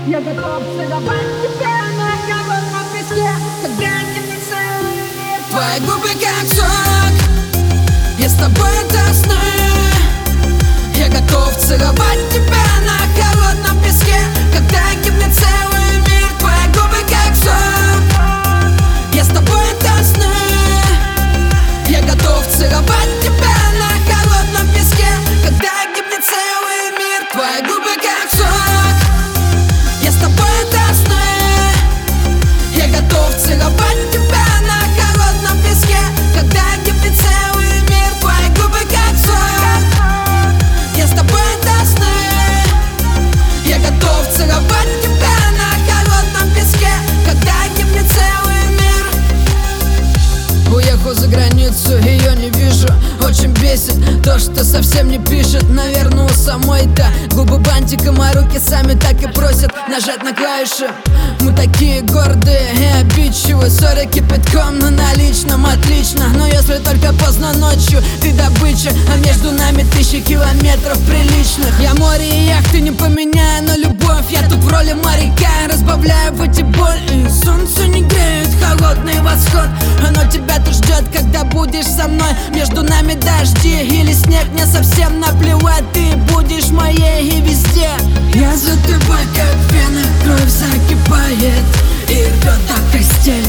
Я готов целовать тебя на холодном песке, когда тебе целый мир. Твои губы как сок, я с тобой до сна. Я готов целовать тебя на холодном песке, когда гибнет целый мир. Твои губы как сок, я с тобой до сна. Я готов целовать тебя на холодном песке, когда гибнет целый мир. Твои губы как сок, я с тобой до сна. Я готов целовать тебя на холодном песке, когда гибнет целый мир. Твои губы как сок, я с тобой до сна. Я готов целовать тебя на холодном песке, когда гибнет целый мир. Уехал за границу, ее не вижу. Очень бесит то, что совсем не пишет. Наверное, у самой-то губы бантиком, а руки сами так и просят нажать на клавиши. Мы такие гордые и обидчивые, ссоры кипятком на наличном, отлично. Но если только поздно ночью, ты добыча, а между нами 1000 километров приличных. Я море и яхты не поменяю на любовь. Я тут в роли моряка, разбавляю в эти боль. И солнце не греет, холодный восход. Оно тебя-то ждет, когда будешь со мной. Между нами дожди или снег, мне совсем наплевать. Ты будешь моей и везде. Я за тобой как вена, кровь закипает и рвет до костей.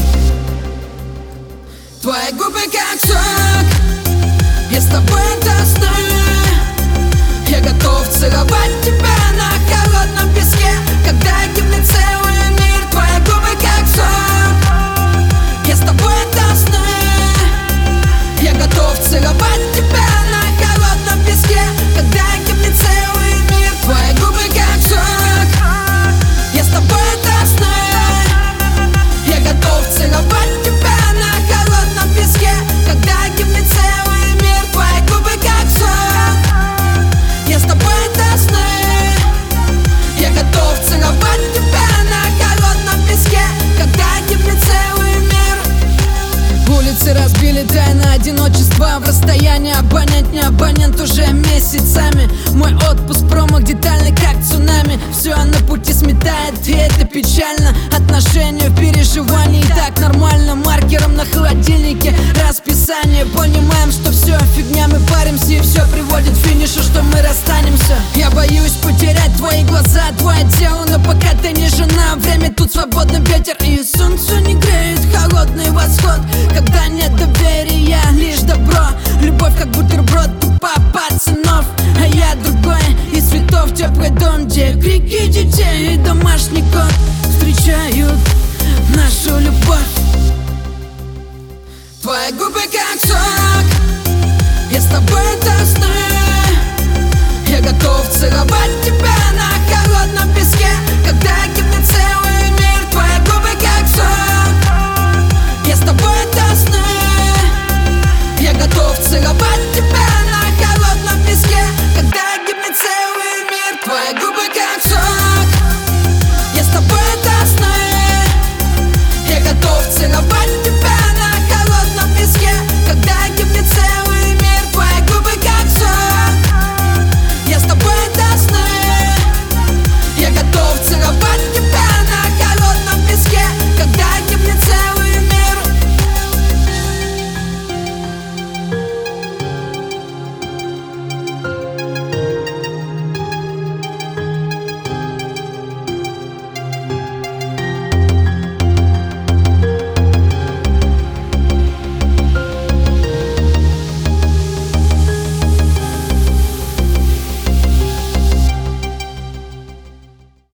Твои губы как сок, я с тобой до сна. Я готов целовать тебя на холодном песке, когда гибнет целый мир. Твои губы как сок, я с тобой до сна. Я готов целовать тебя на холодном песке, когда гибнет целый мир. Твои губы как сок, я с тобой до сна. Я готов целовать тебя на холодном песке, когда гибнет целый мир. Твои губы как сок, я с тобой до сна. Я готов целовать тебя на холодном песке, когда гибнет целый мир. Улицы разбили тайны одиночества. В расстоянии абонент, не абонент уже месяцами. Мой отпуск, промах детальный, как цунами. Все на пути сметает, и это печально. Отношения в переживании, так нормально. Маркером на холодильнике расписание. Понимаем, что все фигня, мы паримся, и все приводит к финишу, что мы расстанемся. Я боюсь потерять твои глаза, твое тело, но пока ты не жена. Время тут свободный ветер, и солнце не греет, холодный восход. Когда нет доверия, лишь добро. Любовь как бутерброд, тупо пацанов. А я другой из цветов, теплый дом, где крики детей и домашний кот встречают нашу любовь. Твои губы как сок, я с тобой до сна. Я готов целовать тебя